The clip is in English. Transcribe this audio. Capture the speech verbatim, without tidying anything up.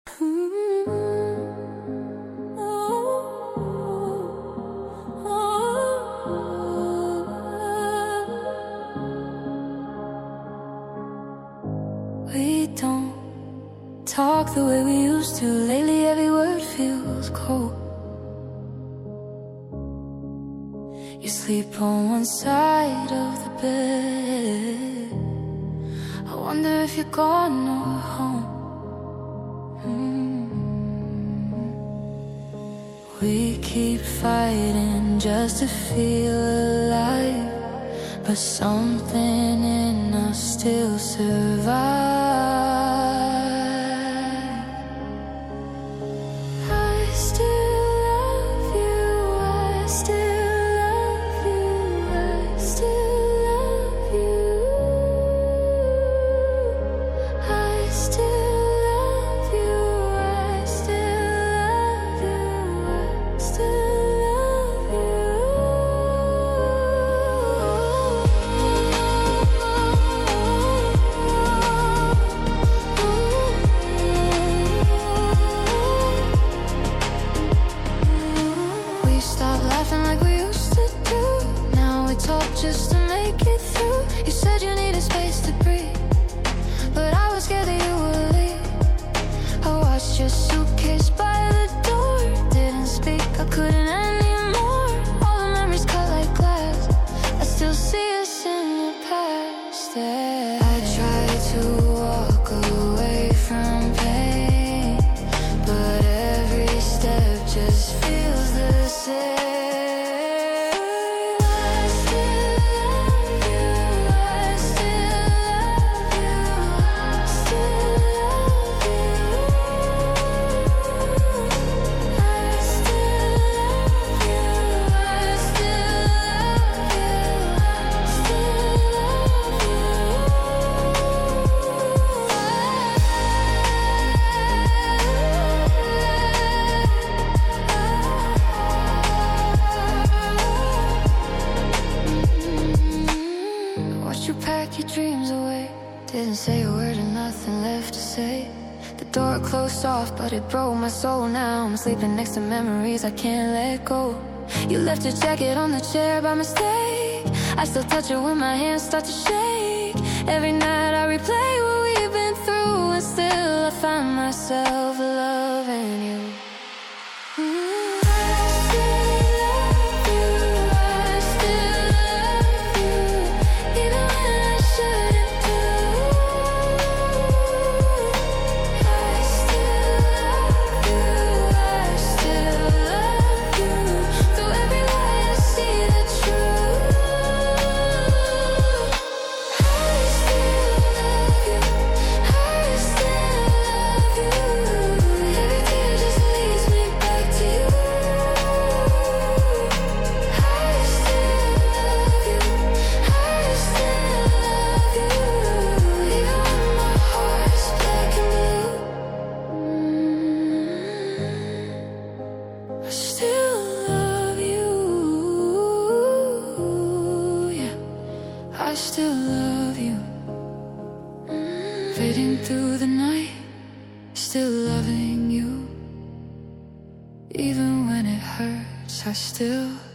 We don't talk the way we used to. Lately every word feels cold. You sleep on one side of the bed. I wonder if you're gone or home. mm. We keep fighting just to feel alive, but something in us still survives. Just to make it through. You said you needed space to breathe, but I was scared that you would leave. I watched your suitcase by the door, didn't speak, I couldn't anymore. All the memories cut like glass, I still see us in the past. Yeah. I tried to walk away from pain, but every step just feels the same. You pack your dreams away, didn't say a word and nothing left to say. The door closed off, but it broke my soul. Now I'm sleeping next to memories I can't let go. You left your jacket on the chair by mistake. I still touch it when my hands start to shake. Every night I replay what we've been through, and still I find myself loving you. mm. I still love you. mm. Fading through the night, still loving you. Even when it hurts, I still